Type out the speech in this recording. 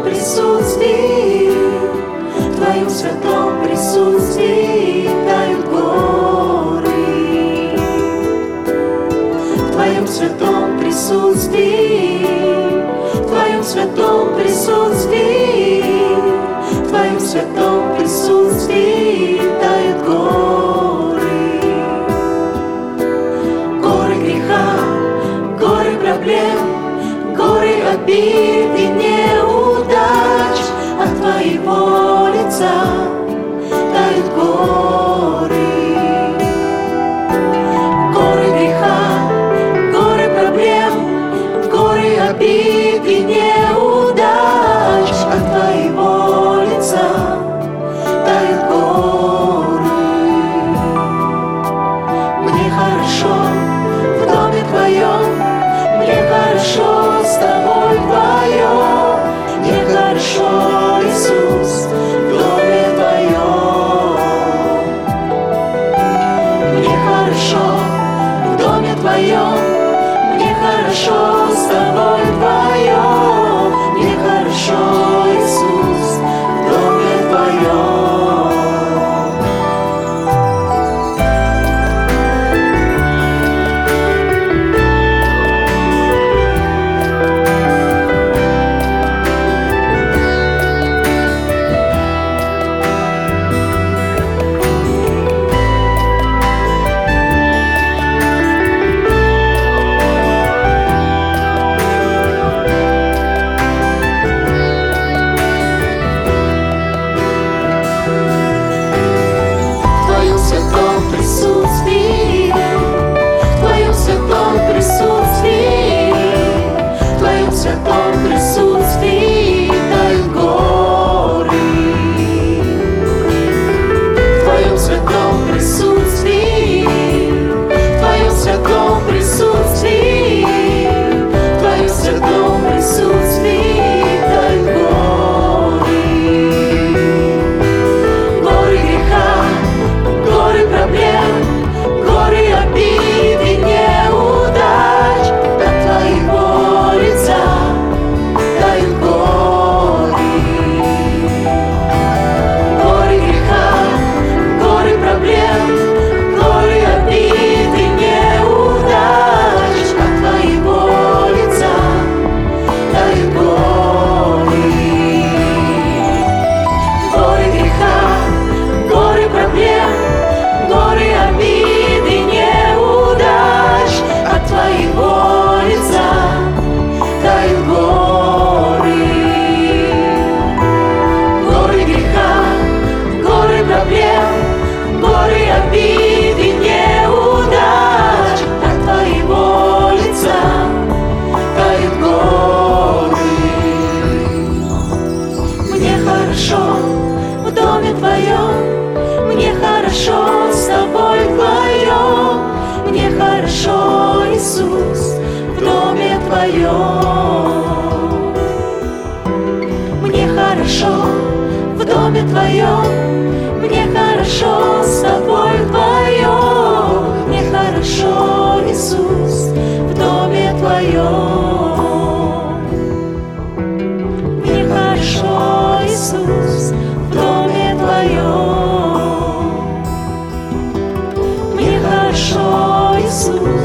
святом присутствии, в Твоем святом присутствии тают горы. В Твоем святом присутствии, в Твоем святом присутствии, в Твоем святом присутствии тают горы. Горы греха, горы проблем, горы обид и неудач, от Твоего лица тают горы. Горы греха, горы проблем, горы обид и неудач, от Твоего лица тают горы. Мне хорошо в доме Твоем, мне хорошо с Тобой вдвоем, мне хорошо, Иисус, в доме Твоем. Мне хорошо в доме Твоем, мне хорошо с Тобой вдвоем, мне хорошо, Иисус, в доме Твоем. Мне хорошо с Тобой вдвоем, мне хорошо, Иисус, в доме Твоем. Мне хорошо в доме Твоем, мне хорошо с Тобой вдвоем, мне хорошо, Иисус, в доме Твоем. Мне хорошо, Иисус, в доме Твоем. Мне хорошо, Иисус.